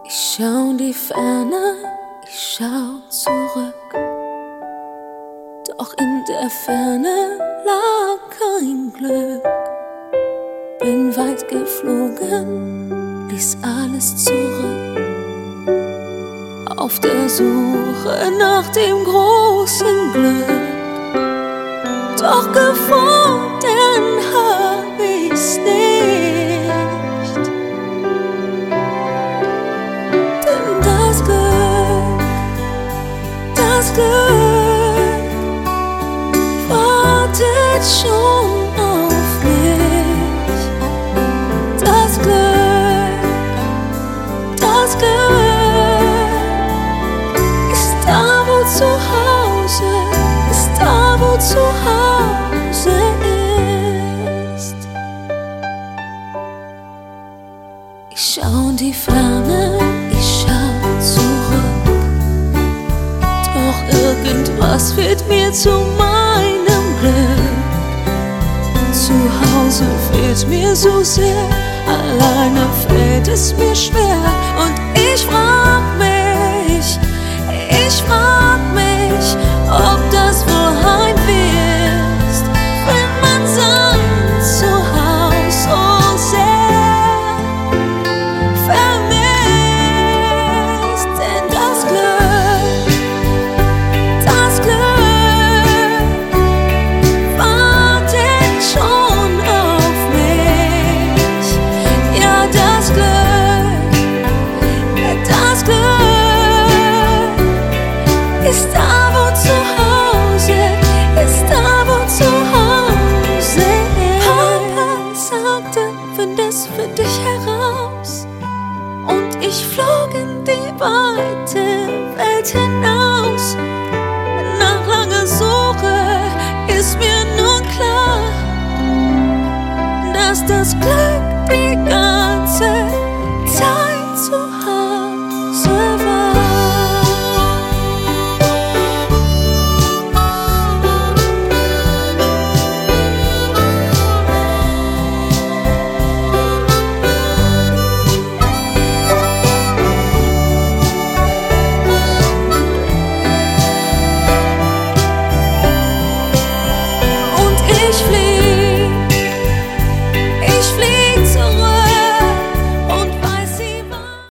Ich schau in die Ferne, ich schau zurück. Doch in der Ferne lag kein Glück. Bin weit geflogen, ließ alles zurück. Auf der Suche nach dem großen Glück. Doch gefunden hab ich's nicht. Denn das Glück wartet schon auf mich. Das Glück ist da, wo zu Hause, ist da, wo zu Hause ist. Ich schau in die Ferne, ich schau zurück. Doch irgendwas fehlt mir zu meinem Glück. Zu Hause fehlt mir so sehr, alleine fällt es mir schwer. Und ich frage